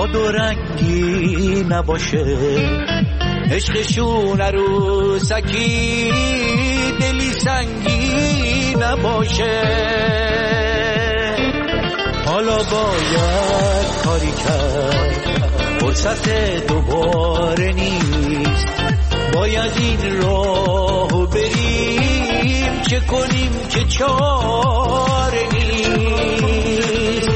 ما دو رنگی نباشه، عشقشون عروسکی دلی سنگی نباشه. حالا باید کاری کرد، فرصت دوباره نیست، باید این راهو بریم، چه کنیم که چاره نیست.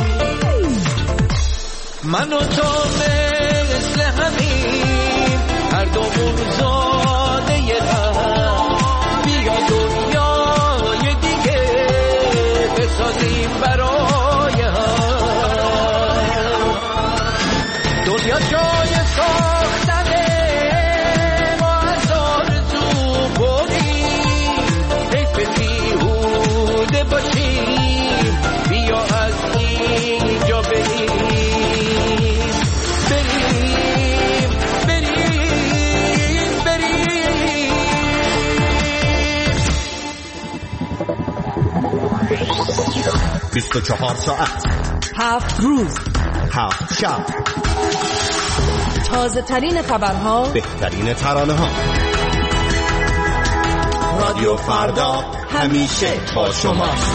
من و تو مثل همین، هر دومون زاده غم، بیا دنیای دیگه بسازیم برای هم. دنیا جای ساختنه، ما از آرزو بریم، حیف بیهوده باشیم، بیا از اینجا بریم. بیست و 24 ساعت، 7 روز، 7 شب، تازه ترین خبرها، بهترین ترانه ها. رادیو فردا همیشه با شماست.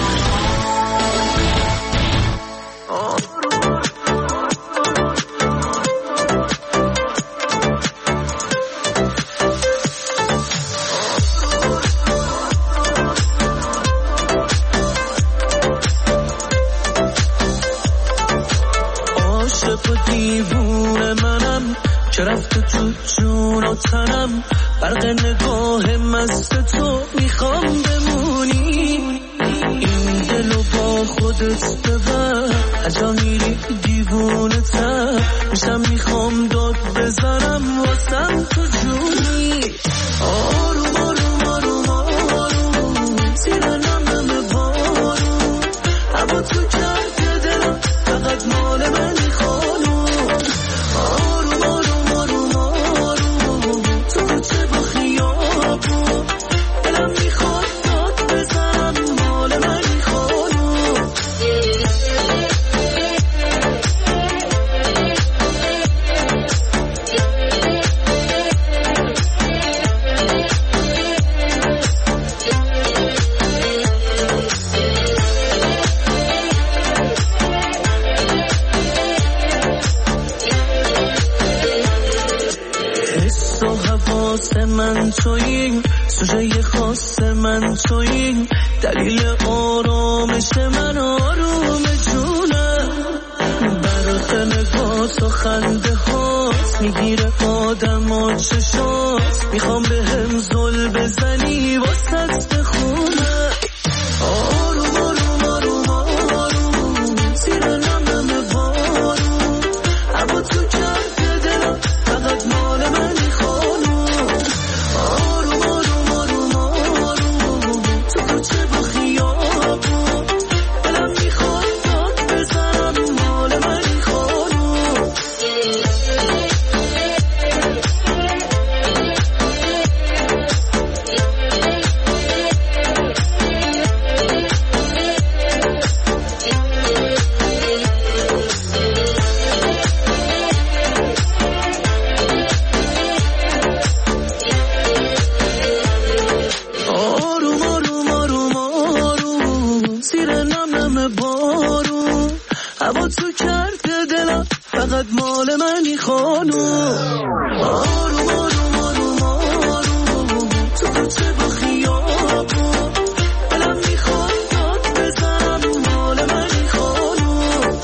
که رفته تو جون و تنم، برق نگاه مست تو میخوام بمونی. این دلو با خودت ببر، هجا میری دیوونه تر میشم، میخوام داد بزنم واسم تو جونی. آروم آروم آروم آروم، زیر نمم بارون، هوا تو کرده دلم فقط مال منی خانوم. من تویی، سوژه خاص من تویی، دلیل آرامش من، آروم جونم. برق نگات و خنده هات میگیره آدم و چشات، میخوام به هم زل بزنی واسط بخونم. آروم آروم آروم آروم، زیر نمم بارون، هوا تو کرده دلم فقط مال منی خانوم. فقط مال منی خانوم. آروم آروم آروم آروم، تو کوچه با خیابون، دلم میخواد داد بزنم مال منی خانوم.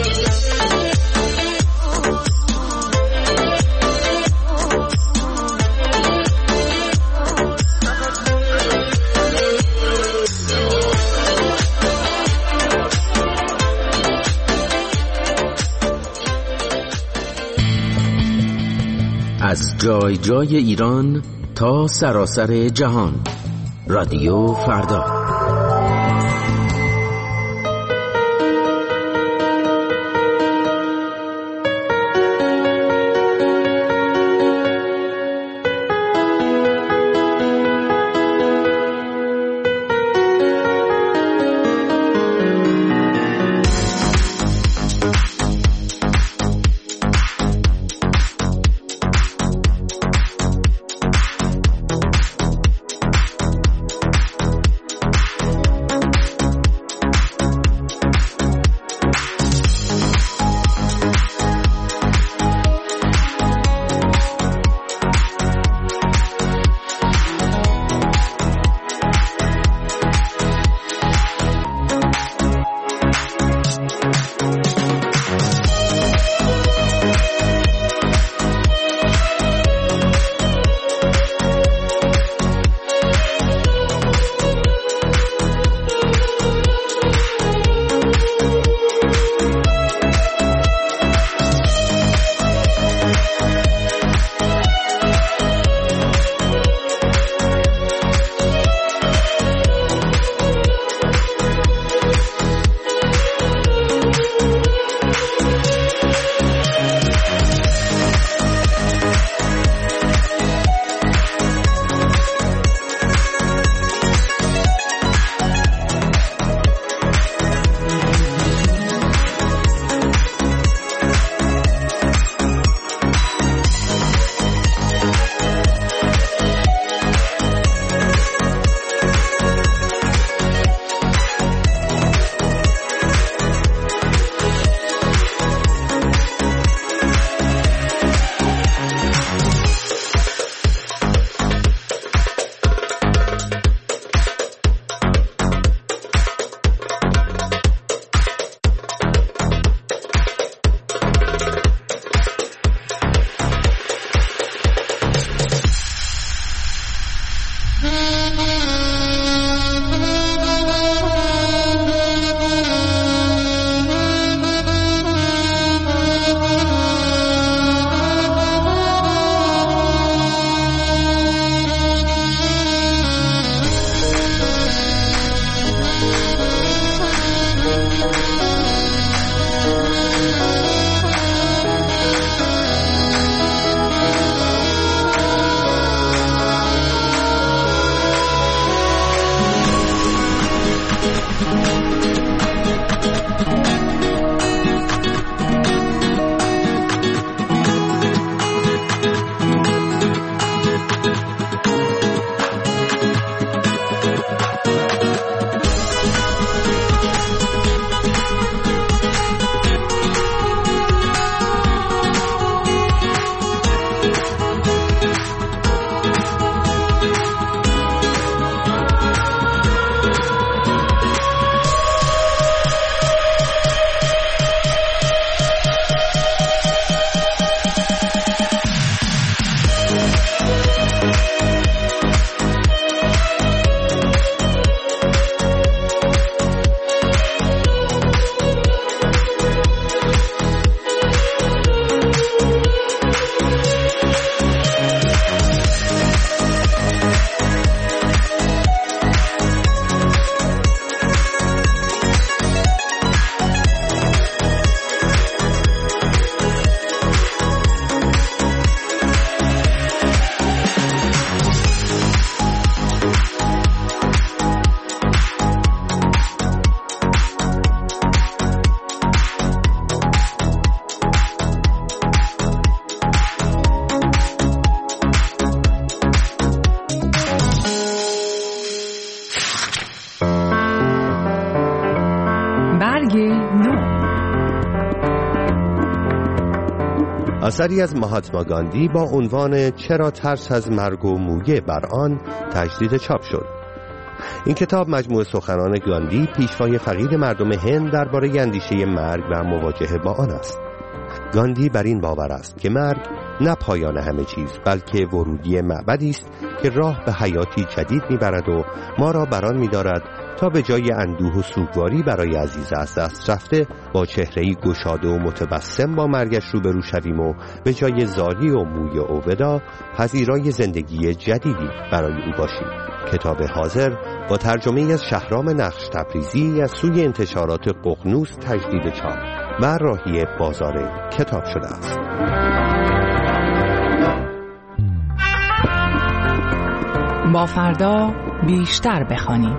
از جای جای ایران تا سراسر جهان، رادیو فردا. اثری از مهاتما گاندی با عنوان چرا ترس از مرگ و مویه بر آن تجدید چاپ شد. این کتاب مجموعه سخنان گاندی، پیشوای فقید مردم هند، درباره اندیشه مرگ و مواجهه با آن است. گاندی بر این باور است که مرگ نه پایان همه چیز، بلکه ورودی معبدی است که راه به حیاتی جدید میبرد و ما را بران می‌دارد تا به جای اندوه و سوگواری برای عزیز از دست رفته با چهره‌ای گشاده و متبسم با مرگش روبرو شویم و به جای زاری و موی و ودا پذیرای زندگی جدیدی برای او باشیم. کتاب حاضر با ترجمه از شهرام نقش تبریزی از سوی انتشارات ققنوس تجدید چاپ و راهی بازار کتاب شده است. با فردا بیشتر بخوانیم.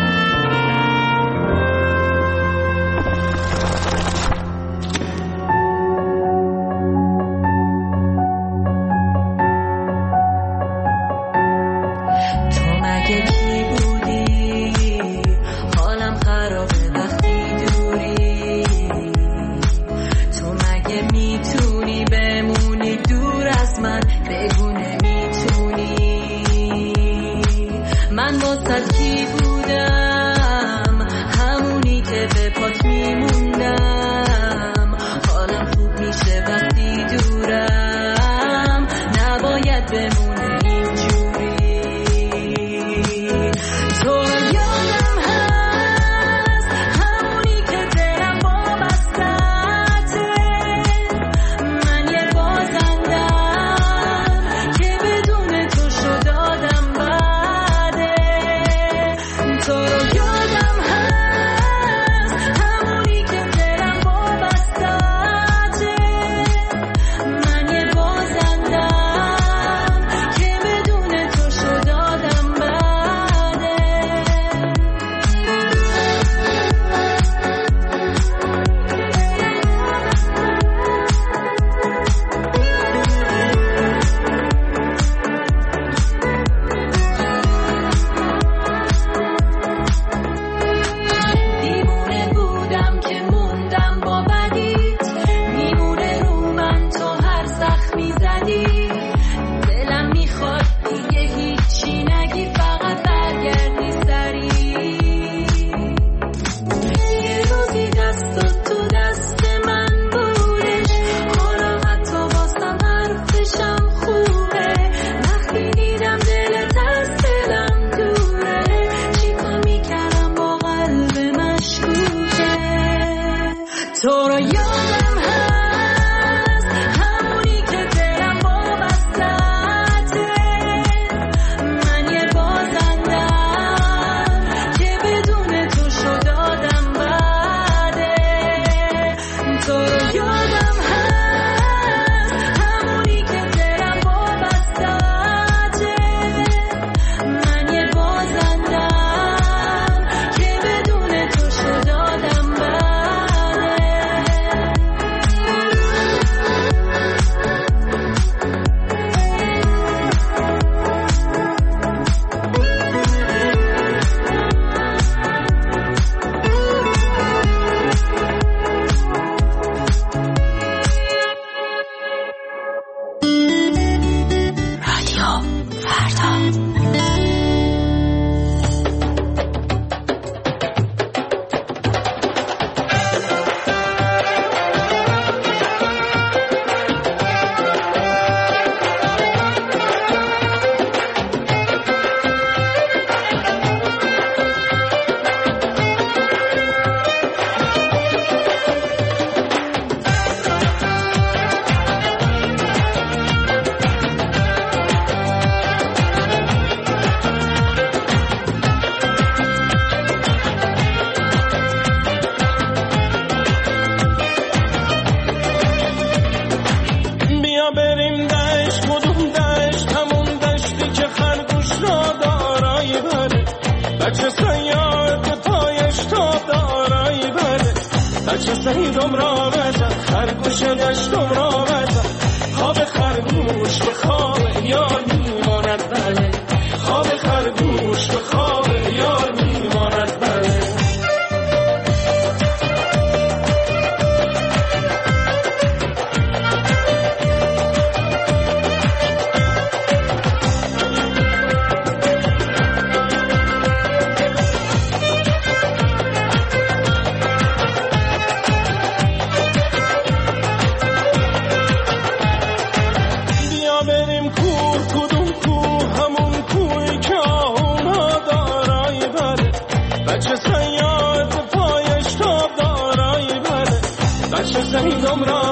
سیدم را بزن خرگوش دشتم را بزن خواب خرگوش به خواب یار میماند بله خواب خرگوش به خواب یار میماند بله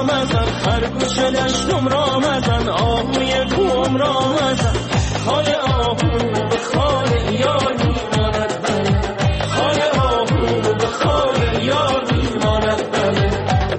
مزن، خرگوش دشتم را مزن، آهوی کوم را مزن. خال آهو به خال یار میماند بله، خال آهو به خال یار میماند بله.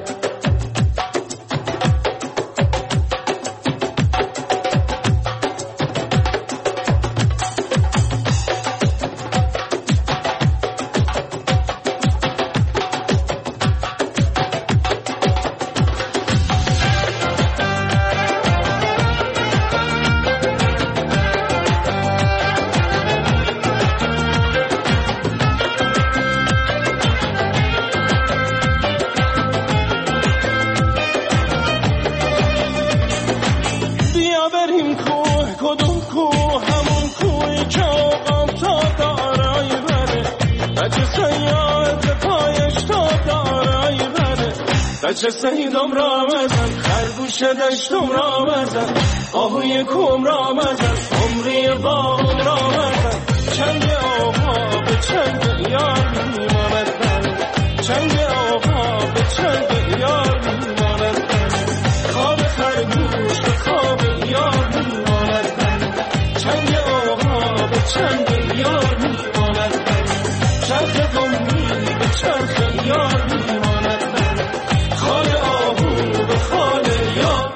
بچه سیدم را مزن، خرگوش دشتم را مزن، آهوی کوم را مزن، عمری باغم را مزن. چنگ آقا به چنگ یار میماند بله، چنگ آقا به چنگ یار میماند بله. خواب خرگوش به خواب یار میماند بله، چنگ آقا به چنگ یار میماند بله. چرخ قومی به چرخ یار میماند بله، خال آهو به خال یار.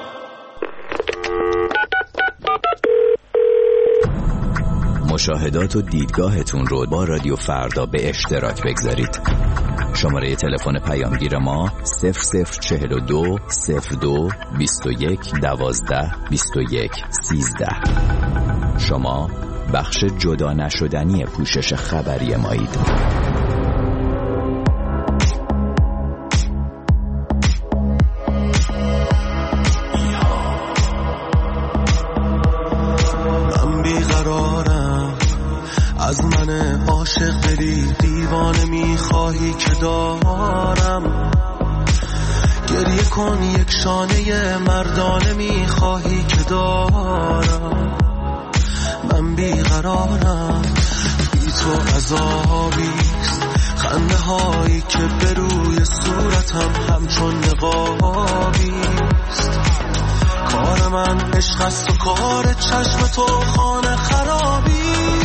مشاهدات و دیدگاهتون رو با رادیو فردا به اشتراک بگذارید. شماره تلفن پیامگیر ما 0042 02 21 12 21 13. شما بخش جدا نشدنی پوشش خبری مایید. من بیقرارم، از من عاشق دلی دیوانه میخواهی که دارم. گریه کن یک شانه مردانه میخواهی که دارم. من بیقرارم، بی تو عذابیست، خنده هایی که به روی صورتم همچون نقابیست. کار من عشق است و کار چشم تو خانه خرابی.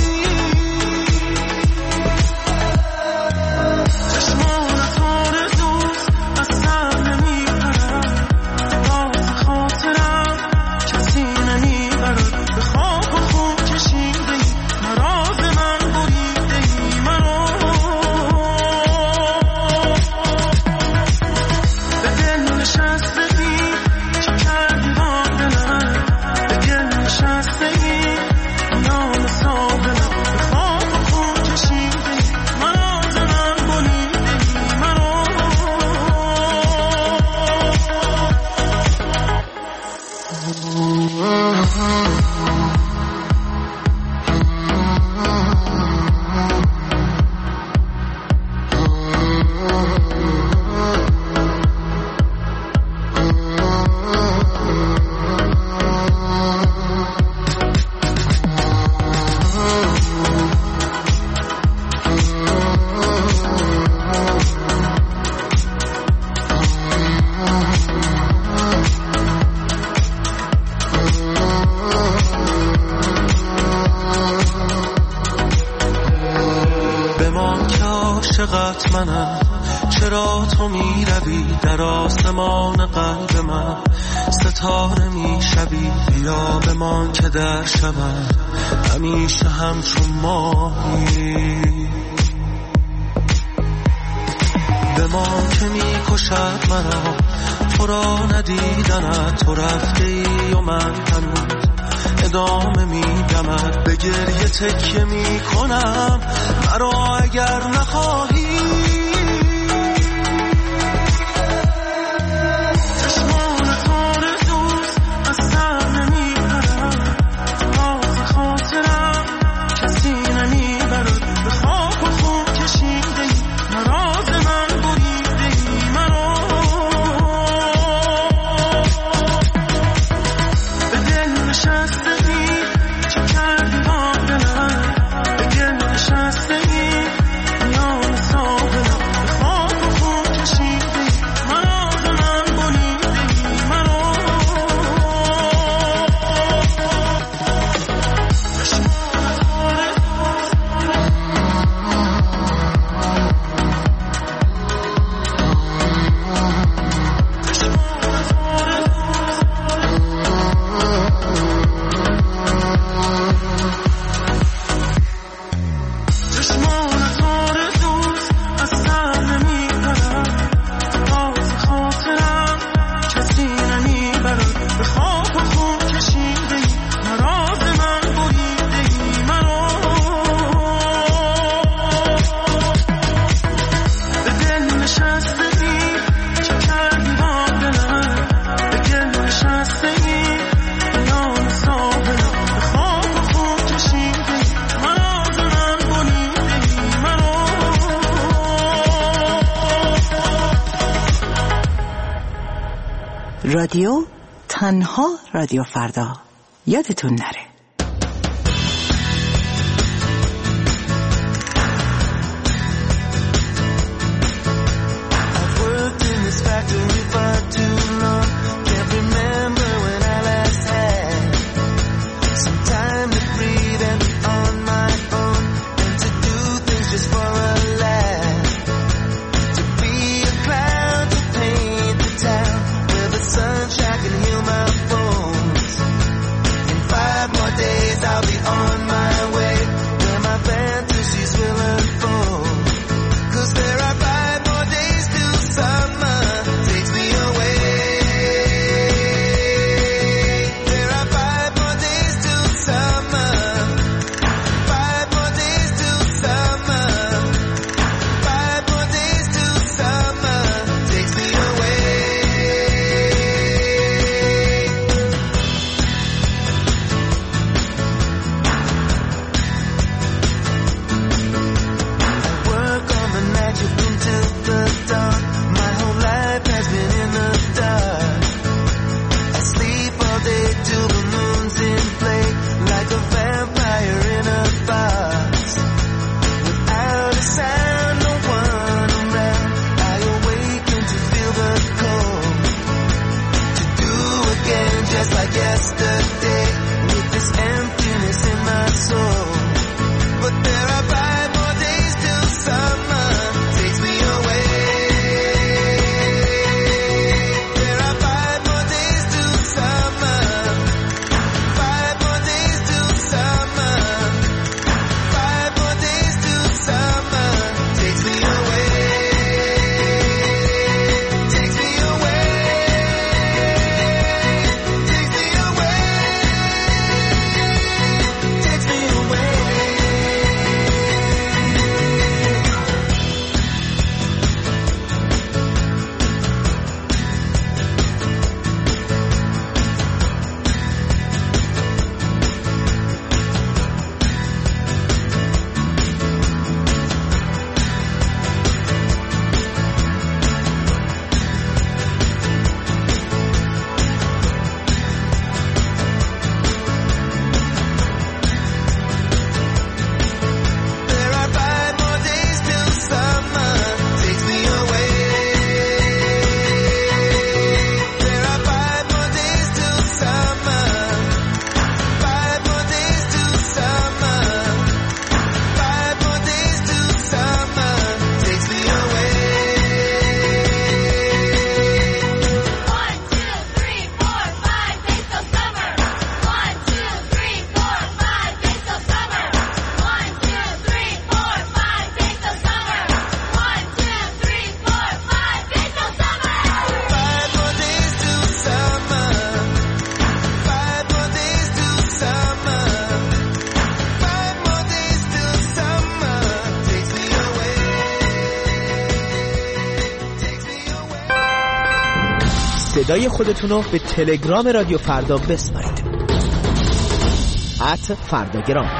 عاشقت منم، چرا تو می روی در آسمان قلب من، ستاره می شوی، بیا بمان که در شبم همیشه همچون ماهی. بمان که می کشد مرا تو را ندیدنت، تو رفته ای و من هنوز ادامه می دمد، به گریه تکیه می کنم مرا اگر نخواهی. رادیو تنها رادیو فردا. یادتون نره. صدای خودتون رو به تلگرام رادیو فردا بسپارید. @فرداگرام.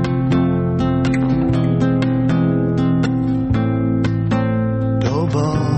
دوباره